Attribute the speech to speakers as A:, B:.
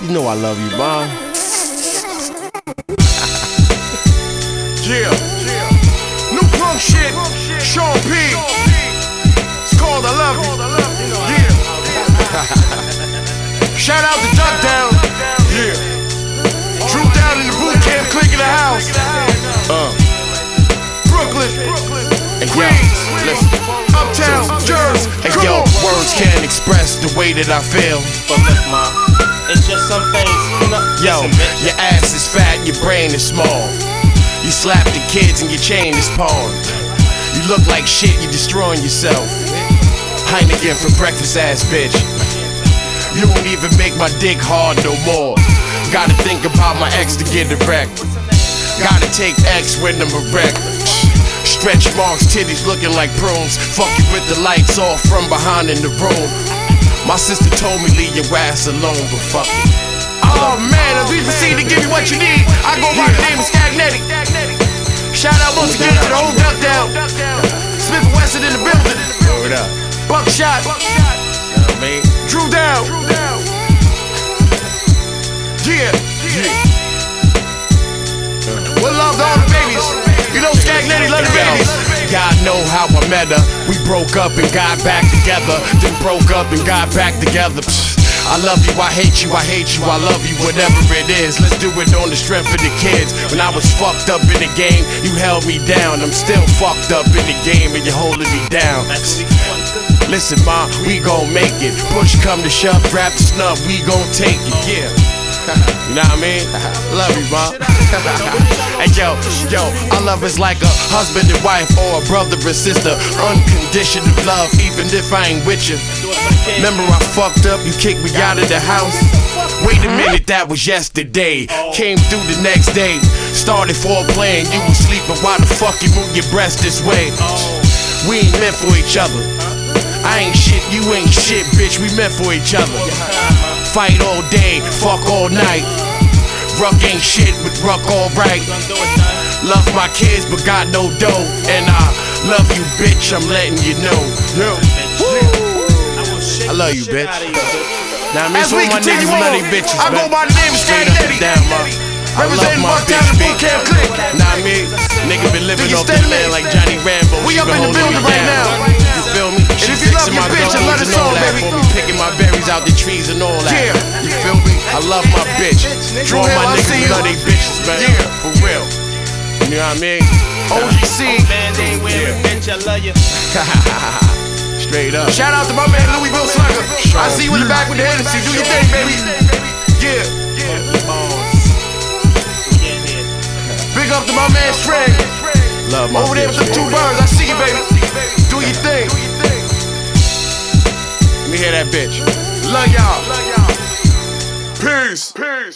A: You know I love you, Mom.
B: Yeah. New punk shit. Sean P. It's called I Love You. Yeah. Shout out to Duck Down. Yeah. Drew Down in the boot camp, click in the house. Brooklyn. Queens. Uptown. Jersey.
A: Hey yo, words can't express the way that I feel.
C: But look, ma, it's just some things.
A: Yo, your ass is fat, your brain is small. You slap the kids and your chain is pawned. You look like shit, you're destroying yourself. Heineken for breakfast, ass bitch. You don't even make my dick hard no more. Gotta think about my ex to get erect. Gotta take X when I'm erect. Stretch marks, titties looking like prunes. Fuck you with the lights off from behind in the room. My sister told me leave your ass alone, but fuck it.
B: Oh man, as we proceed to give you what you need, I go by the name of Skagnetti. Shout out once again to the whole Duck Down. Smith & Wesson in the building.
A: Word up.
B: Buckshot. Drew Down. Yeah. One love to all the babies. You know Skagnetti love the babies.
A: God know how I met her. We broke up and got back together. Then broke up and got back together. I love you, I hate you, I hate you, I love you, whatever it is. Let's do it on the strength of the kids. When I was fucked up in the game, you held me down. I'm still fucked up in the game and you're holding me down. Listen, ma, we gon' make it. Push come to shove, grab the snub, we gon' take it, yeah. You know what I mean? Love you, ma. Hey yo, our love is like a husband and wife or a brother and sister. Unconditional love, even if I ain't with you. Remember I fucked up, you kicked me out of the house. Wait a minute, that was yesterday. Came through the next day, started foreplaying. You was sleeping, why the fuck you move your breast this way? We ain't meant for each other. I ain't shit, you ain't shit, bitch, we meant for each other. Fight all day, fuck all night. Ruck ain't shit, but Ruck alright. Love my kids, but got no dough. And I love you, bitch, I'm letting you know. I love you, bitch. Now, I
B: As we
A: my niggas
B: continue on,
A: love they bitches,
B: I go by the name of
A: straight up
B: Skagnetti.
A: and down, ma. I love
B: Representing
A: my
B: Bucktown
A: bitch,
B: and Boot Camp Click.
A: Nah, I mean, nigga been living
B: Do you
A: off the
B: steady
A: land
B: me?
A: like Johnny Rambo.
B: We
A: She
B: up
A: been
B: in the
A: holding
B: building
A: me
B: right
A: down.
B: now.
A: You feel me?
B: And if
A: She
B: you love
A: fixing
B: your
A: my
B: bitch,
A: doors
B: let us
A: and all
B: know,
A: that
B: baby.
A: for me, picking my berries out the trees and all that.
B: Yeah.
A: You feel me? I love my bitch.
B: Drew
A: All
B: Hill,
A: my
B: I see
A: niggas
B: you.
A: love they bitches, man.
B: Yeah.
A: For real. You know what I mean?
B: OGC.
C: Man, they wearing, bitch, I love you.
A: Straight up.
B: Shout out to my man Louisville Slugger. I see you in the back with the Hennessy. Do your thing, baby. Yeah. Big up to my man Strang.
A: Love my
B: Over there with
A: bitch,
B: the two
A: man.
B: birds. I see you, baby. Do your thing.
A: Let me hear that bitch.
B: Love y'all. Peace.